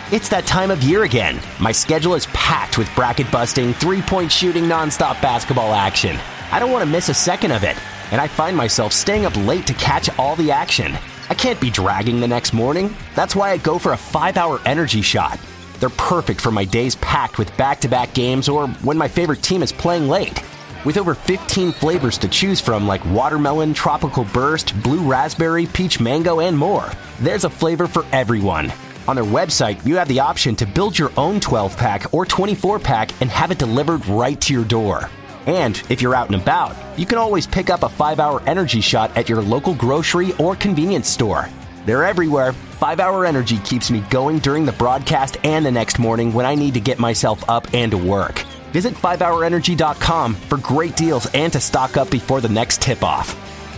It's that time of year again. My schedule is packed with bracket-busting, three-point shooting, nonstop basketball action. I don't want to miss a second of it, and I find myself staying up late to catch all the action. I can't be dragging the next morning. That's why I go for a 5-hour energy shot. They're perfect for my days packed with back-to-back games or when my favorite team is playing late. With over 15 flavors to choose from like watermelon, tropical burst, blue raspberry, peach mango, and more, there's a flavor for everyone. On their website, you have the option to build your own 12-pack or 24-pack and have it delivered right to your door. And if you're out and about, you can always pick up a 5-hour energy shot at your local grocery or convenience store. They're everywhere. 5-hour energy keeps me going during the broadcast and the next morning when I need to get myself up and to work. Visit 5hourenergy.com for great deals and to stock up before the next tip-off.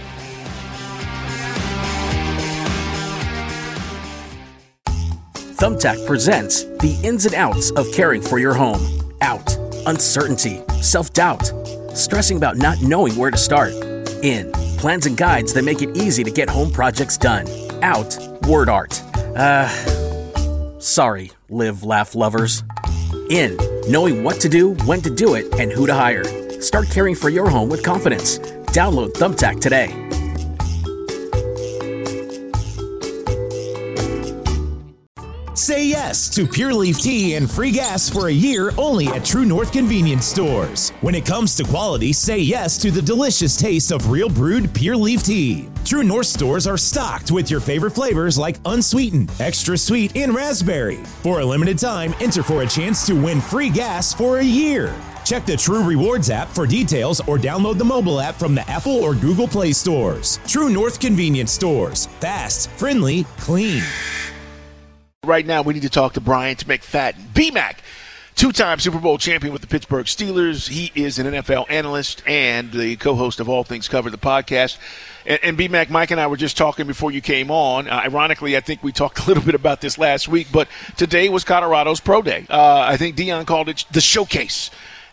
Thumbtack presents the ins and outs of caring for your home. Out, uncertainty, self-doubt, stressing about not knowing where to start. In, plans and guides that make it easy to get home projects done. Out, word art. Sorry, live, laugh lovers. In, knowing what to do, when to do it, and who to hire. Start caring for your home with confidence. Download Thumbtack today. Say yes to Pure Leaf Tea and free gas for a year only at True North Convenience Stores. When it comes to quality, say yes to the delicious taste of real brewed Pure Leaf Tea. True North stores are stocked with your favorite flavors like unsweetened, extra sweet, and raspberry. For a limited time, enter for a chance to win free gas for a year. Check the True Rewards app for details or download the mobile app from the Apple or Google Play stores. True North Convenience Stores. Fast, friendly, clean. Right now, we need to talk to Bryant McFadden. B-Mac, two-time Super Bowl champion with the Pittsburgh Steelers. He is an NFL analyst and the co-host of All Things Covered, the podcast. And B-Mac, Mike and I were just talking before you came on. Ironically, I think we talked a little bit about this last week, but today was Colorado's Pro Day. I think Deion called it the showcase.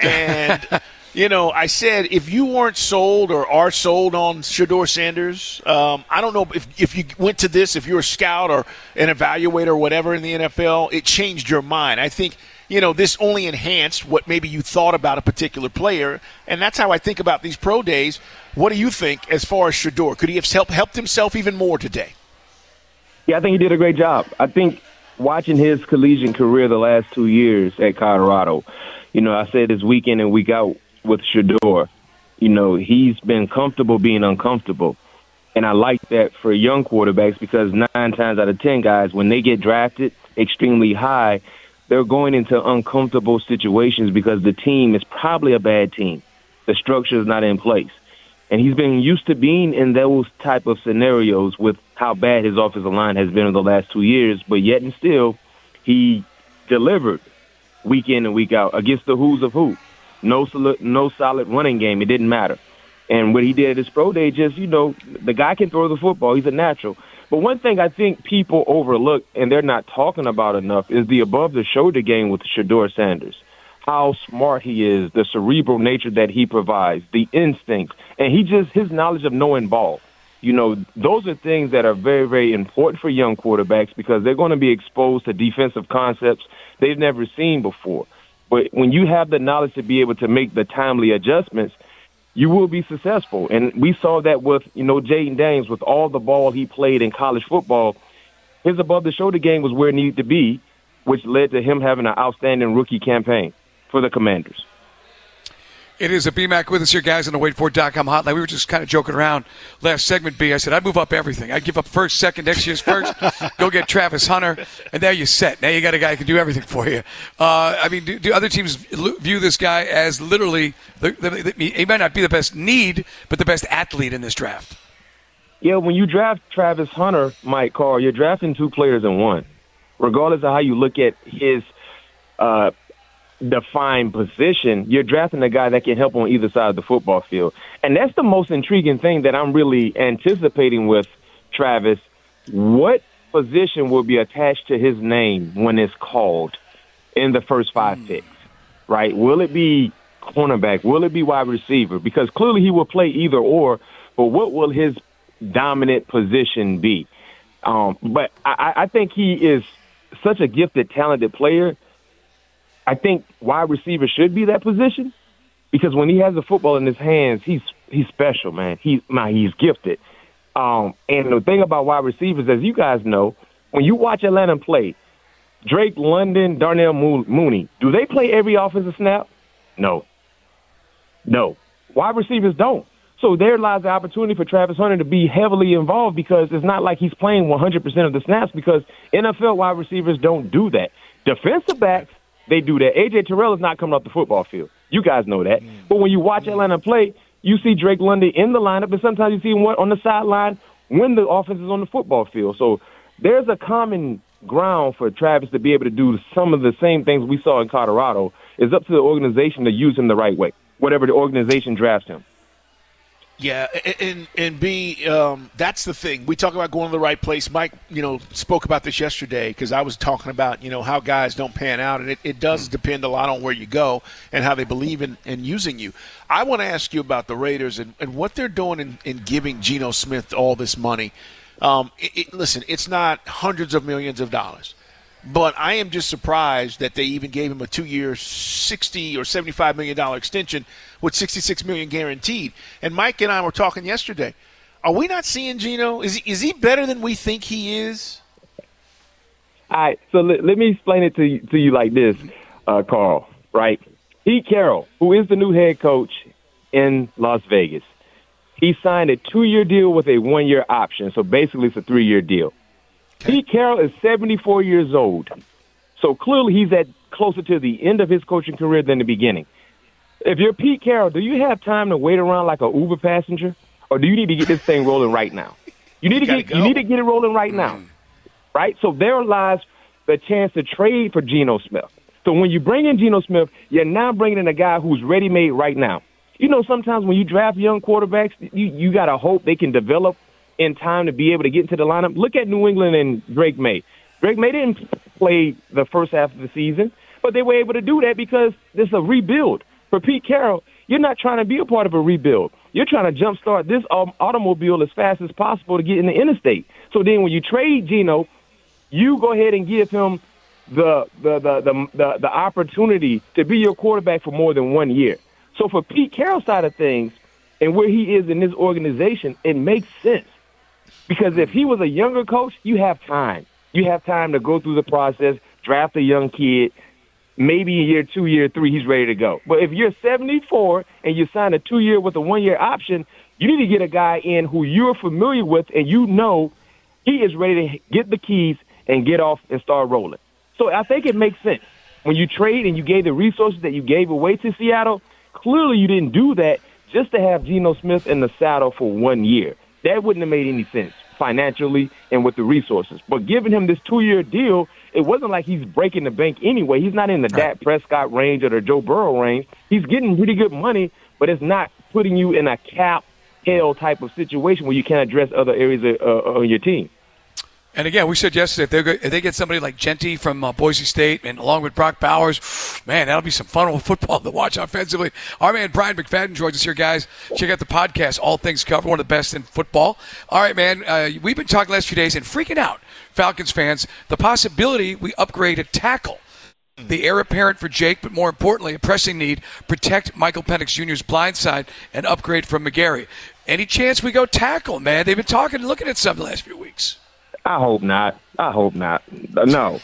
And you know, I said if you weren't sold or are sold on Shedeur Sanders, I don't know if you went to this, if you're a scout or an evaluator or whatever in the NFL, it changed your mind. I think, you know, this only enhanced what maybe you thought about a particular player, and that's how I think about these pro days. What do you think as far as Shedeur? Could he have helped himself even more today? Yeah, I think he did a great job. I think watching his collegiate career the last 2 years at Colorado, you know, I said this week in and week out with Shedeur, you know, he's been comfortable being uncomfortable. And I like that for young quarterbacks because 9 times out of 10 guys, when they get drafted extremely high, they're going into uncomfortable situations because the team is probably a bad team. The structure is not in place. And he's been used to being in those type of scenarios with how bad his offensive line has been in the last 2 years, but yet and still he delivered week in and week out against the who's of who. No solid running game. It didn't matter. And what he did at his pro day, just, you know, the guy can throw the football. He's a natural. But one thing I think people overlook and they're not talking about enough is the above-the-shoulder game with Shedeur Sanders. How smart he is, the cerebral nature that he provides, the instincts, and his knowledge of knowing ball. You know, those are things that are very, very important for young quarterbacks because they're going to be exposed to defensive concepts they've never seen before. But when you have the knowledge to be able to make the timely adjustments, you will be successful. And we saw that with, you know, Jaden Daniels, with all the ball he played in college football. His above-the-shoulder game was where it needed to be, which led to him having an outstanding rookie campaign for the Commanders. It is a BMAC with us here, guys, on the WadeFord.com hotline. We were just kind of joking around last segment, B. I said, I'd move up everything. I'd give up first, second, next year's first, go get Travis Hunter, and there you're set. Now you got a guy who can do everything for you. I mean, do other teams view this guy as literally, he might not be the best need, but the best athlete in this draft? Yeah, when you draft Travis Hunter, Mike Carr, you're drafting 2 players in one. Regardless of how you look at his defined position, you're drafting a guy that can help on either side of the football field. And that's the most intriguing thing that I'm really anticipating with Travis. What position will be attached to his name when it's called in the first 5 picks, right? Will it be cornerback? Will it be wide receiver? Because clearly he will play either or, but what will his dominant position be? But I think he is such a gifted, talented player. I think wide receiver should be that position because when he has the football in his hands, he's special, man. He's gifted. And the thing about wide receivers, as you guys know, when you watch Atlanta play, Drake London, Darnell Mooney, do they play every offensive snap? No. Wide receivers don't. So there lies the opportunity for Travis Hunter to be heavily involved because it's not like he's playing 100% of the snaps because NFL wide receivers don't do that. Defensive backs, they do that. A.J. Terrell is not coming off the football field. You guys know that. But when you watch Atlanta play, you see Drake London in the lineup, and sometimes you see him on the sideline when the offense is on the football field. So there's a common ground for Travis to be able to do some of the same things we saw in Colorado. It's up to the organization to use him the right way, whatever the organization drafts him. Yeah, and B, that's the thing. We talk about going to the right place. Mike, spoke about this yesterday because I was talking about, how guys don't pan out, and it does depend a lot on where you go and how they believe in using you. I want to ask you about the Raiders and what they're doing in giving Geno Smith all this money. Listen, it's not hundreds of millions of dollars. But I am just surprised that they even gave him a 2-year, $60 or $75 million extension with $66 million guaranteed. And Mike and I were talking yesterday. Are we not seeing Geno? Is he better than we think he is? All right, so let me explain it to you like this, Carl, right? Pete Carroll, who is the new head coach in Las Vegas, he signed a 2-year deal with a 1-year option. So basically it's a 3-year deal. Okay. Pete Carroll is 74 years old. So clearly he's closer to the end of his coaching career than the beginning. If you're Pete Carroll, do you have time to wait around like an Uber passenger? Or do you need to get this thing rolling right now? You need to get it rolling right now. Right? So there lies the chance to trade for Geno Smith. So when you bring in Geno Smith, you're now bringing in a guy who's ready-made right now. Sometimes when you draft young quarterbacks, you got to hope they can develop in time to be able to get into the lineup. Look at New England and Drake May. Drake May didn't play the first half of the season, but they were able to do that because there's a rebuild. For Pete Carroll, you're not trying to be a part of a rebuild. You're trying to jumpstart this automobile as fast as possible to get in the interstate. So then when you trade Geno, you go ahead and give him the opportunity to be your quarterback for more than 1 year. So for Pete Carroll's side of things and where he is in this organization, it makes sense. Because if he was a younger coach, you have time. You have time to go through the process, draft a young kid, maybe in year 2, year 3, he's ready to go. But if you're 74 and you sign a 2-year with a 1-year option, you need to get a guy in who you're familiar with and he is ready to get the keys and get off and start rolling. So I think it makes sense. When you trade and you gave the resources that you gave away to Seattle, clearly you didn't do that just to have Geno Smith in the saddle for 1 year. That wouldn't have made any sense financially and with the resources. But giving him this 2-year deal, it wasn't like he's breaking the bank anyway. He's not in the Dak Prescott range or the Joe Burrow range. He's getting pretty good money, but it's not putting you in a cap hell type of situation where you can't address other areas of your team. And again, we said yesterday, if they get somebody like Genty from Boise State and along with Brock Bowers, man, that'll be some fun football to watch offensively. Our man Brian McFadden joins us here, guys. Check out the podcast, All Things Covered, one of the best in football. All right, man, we've been talking the last few days and freaking out, Falcons fans, the possibility we upgrade a tackle. The heir apparent for Jake, but more importantly, a pressing need, protect Michael Penix Jr.'s blind side and upgrade from McGarry. Any chance we go tackle, man? They've been talking and looking at some the last few weeks. I hope not. No.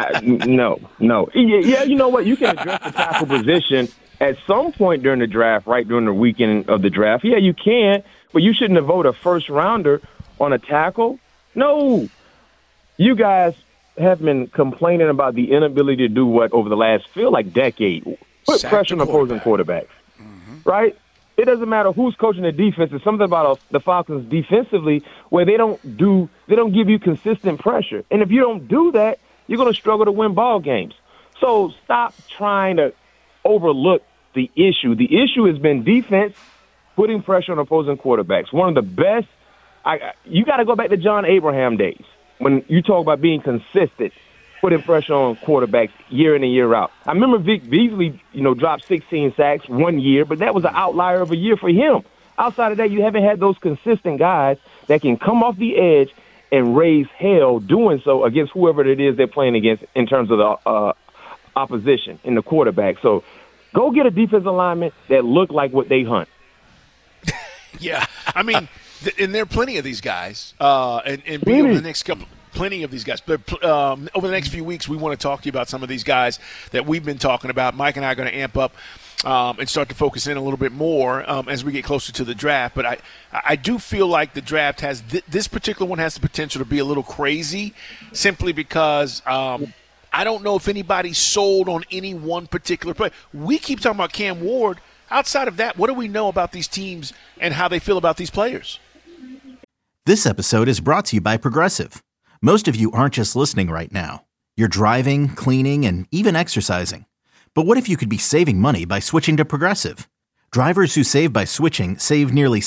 No. Yeah, you know what? You can address the tackle position at some point during the draft, right during the weekend of the draft. Yeah, you can, but you shouldn't have voted a first-rounder on a tackle. No. You guys have been complaining about the inability to do what over the last, decade. Put pressure on opposing quarterbacks, right? It doesn't matter who's coaching the defense. There's something about the Falcons defensively where they don't give you consistent pressure. And if you don't do that, you're going to struggle to win ball games. So stop trying to overlook the issue. The issue has been defense putting pressure on opposing quarterbacks. One of the best. You got to go back to John Abraham days when you talk about being consistent, putting pressure on quarterbacks year in and year out. I remember Vic Beasley, dropped 16 sacks 1 year, but that was an outlier of a year for him. Outside of that, you haven't had those consistent guys that can come off the edge and raise hell doing so against whoever it is they're playing against in terms of the opposition in the quarterback. So go get a defensive lineman that look like what they hunt. Yeah, I mean, and there are plenty of these guys, and be over the next couple. Plenty of these guys. But over the next few weeks, we want to talk to you about some of these guys that we've been talking about. Mike and I are going to amp up and start to focus in a little bit more as we get closer to the draft. But I do feel like the draft has this particular one has the potential to be a little crazy, simply because I don't know if anybody's sold on any one particular player. We keep talking about Cam Ward. Outside of that, what do we know about these teams and how they feel about these players? This episode is brought to you by Progressive. Most of you aren't just listening right now. You're driving, cleaning, and even exercising. But what if you could be saving money by switching to Progressive? Drivers who save by switching save nearly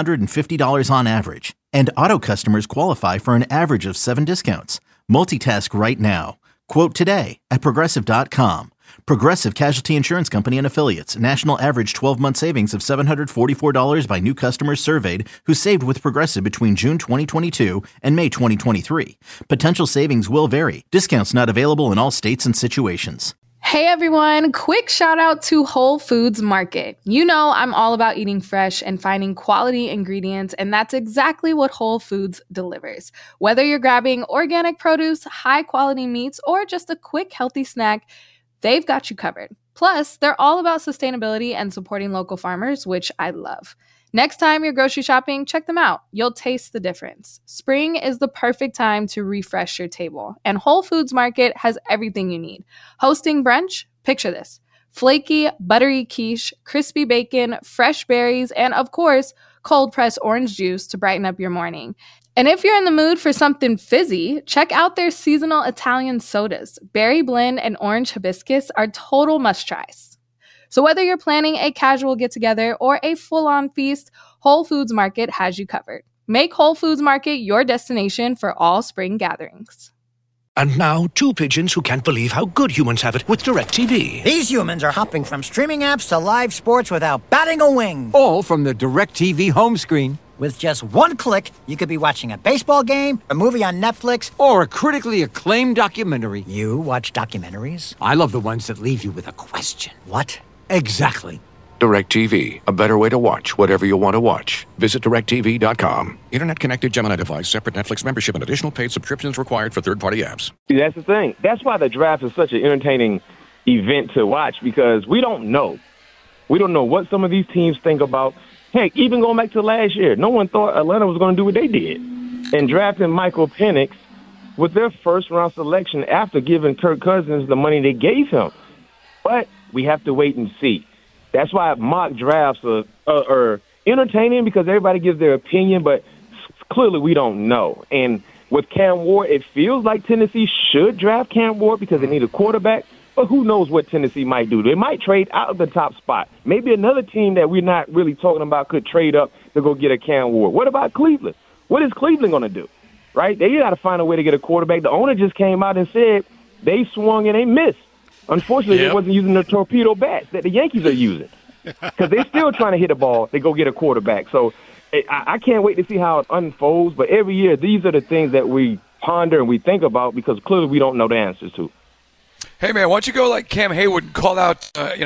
$750 on average. And auto customers qualify for an average of 7 discounts. Multitask right now. Quote today at Progressive.com. Progressive Casualty Insurance Company and Affiliates. National average 12-month savings of $744 by new customers surveyed who saved with Progressive between June 2022 and May 2023. Potential savings will vary. Discounts not available in all states and situations. Hey everyone, quick shout out to Whole Foods Market. You know I'm all about eating fresh and finding quality ingredients, and that's exactly what Whole Foods delivers. Whether you're grabbing organic produce, high quality meats, or just a quick healthy snack, they've got you covered. Plus, they're all about sustainability and supporting local farmers, which I love. Next time you're grocery shopping, check them out. You'll taste the difference. Spring is the perfect time to refresh your table, and Whole Foods Market has everything you need. Hosting brunch? Picture this. Flaky, buttery quiche, crispy bacon, fresh berries, and of course, cold-pressed orange juice to brighten up your morning. And if you're in the mood for something fizzy, check out their seasonal Italian sodas. Berry blend and orange hibiscus are total must-tries. So whether you're planning a casual get-together or a full-on feast, Whole Foods Market has you covered. Make Whole Foods Market your destination for all spring gatherings. And now, 2 pigeons who can't believe how good humans have it with DirecTV. These humans are hopping from streaming apps to live sports without batting a wing. All from the DirecTV home screen. With just one click, you could be watching a baseball game, a movie on Netflix, or a critically acclaimed documentary. You watch documentaries? I love the ones that leave you with a question. What? Exactly. DirecTV, a better way to watch whatever you want to watch. Visit DirecTV.com. Internet-connected Gemini device, separate Netflix membership, and additional paid subscriptions required for third-party apps. See, that's the thing. That's why the draft is such an entertaining event to watch, because we don't know. We don't know what some of these teams think about. Heck, even going back to last year, no one thought Atlanta was going to do what they did. And drafting Michael Penix with their first-round selection after giving Kirk Cousins the money they gave him. But we have to wait and see. That's why mock drafts are entertaining, because everybody gives their opinion, but clearly we don't know. And with Cam Ward, it feels like Tennessee should draft Cam Ward because they need a quarterback. But who knows what Tennessee might do? They might trade out of the top spot. Maybe another team that we're not really talking about could trade up to go get a Cam Ward. What about Cleveland? What is Cleveland going to do? Right? They got to find a way to get a quarterback. The owner just came out and said they swung and they missed. Unfortunately, They wasn't using the torpedo bats that the Yankees are using, because they're still trying to hit a ball. They go get a quarterback. So I can't wait to see how it unfolds. But every year, these are the things that we ponder and we think about, because clearly we don't know the answers to. Hey, man, why don't you go like Cam Hayward and call out,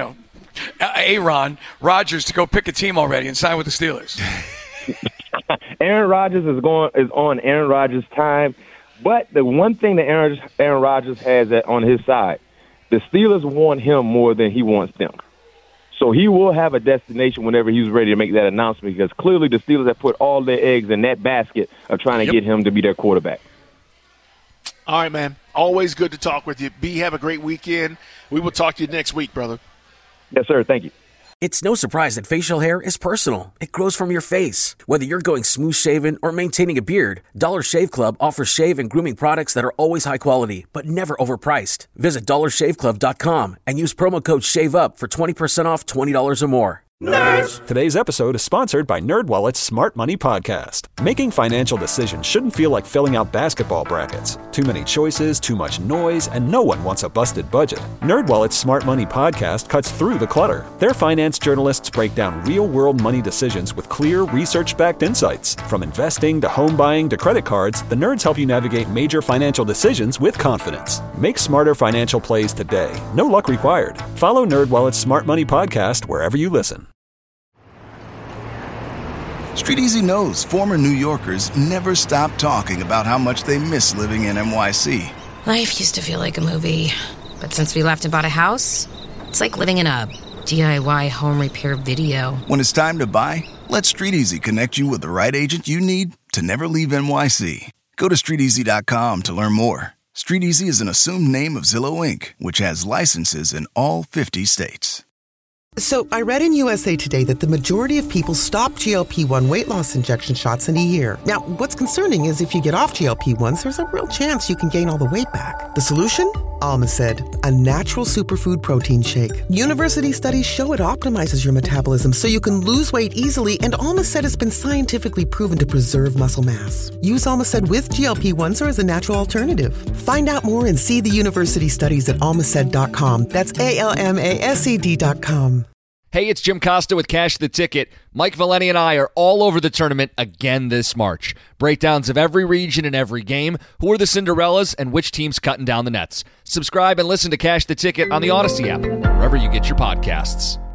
Aaron Rodgers to go pick a team already and sign with the Steelers? Aaron Rodgers is on Aaron Rodgers' time. But the one thing that Aaron Rodgers has on his side, the Steelers want him more than he wants them. So he will have a destination whenever he's ready to make that announcement, because clearly the Steelers have put all their eggs in that basket of trying to get him to be their quarterback. All right, man. Always good to talk with you. B, have a great weekend. We will talk to you next week, brother. Yes, sir. Thank you. It's no surprise that facial hair is personal. It grows from your face. Whether you're going smooth shaven or maintaining a beard, Dollar Shave Club offers shave and grooming products that are always high quality, but never overpriced. Visit DollarShaveClub.com and use promo code SHAVEUP for 20% off $20 or more. Nerds! Today's episode is sponsored by NerdWallet's Smart Money Podcast. Making financial decisions shouldn't feel like filling out basketball brackets. Too many choices, too much noise, and no one wants a busted budget. NerdWallet's Smart Money Podcast cuts through the clutter. Their finance journalists break down real-world money decisions with clear, research-backed insights. From investing to home buying to credit cards, the nerds help you navigate major financial decisions with confidence. Make smarter financial plays today. No luck required. Follow NerdWallet's Smart Money Podcast wherever you listen. StreetEasy knows former New Yorkers never stop talking about how much they miss living in NYC. Life used to feel like a movie, but since we left and bought a house, it's like living in a DIY home repair video. When it's time to buy, let StreetEasy connect you with the right agent you need to never leave NYC. Go to StreetEasy.com to learn more. StreetEasy is an assumed name of Zillow Inc., which has licenses in all 50 states. So I read in USA Today that the majority of people stop GLP-1 weight loss injection shots in a year. Now, what's concerning is if you get off GLP-1s, there's a real chance you can gain all the weight back. The solution? Almacid, a natural superfood protein shake. University studies show it optimizes your metabolism so you can lose weight easily, and Almacid has been scientifically proven to preserve muscle mass. Use Almacid with GLP-1s or as a natural alternative. Find out more and see the university studies at almacid.com. That's ALMASED.com. Hey, it's Jim Costa with Cash the Ticket. Mike Valeni and I are all over the tournament again this March. Breakdowns of every region and every game, who are the Cinderellas, and which team's cutting down the nets. Subscribe and listen to Cash the Ticket on the Odyssey app, wherever you get your podcasts.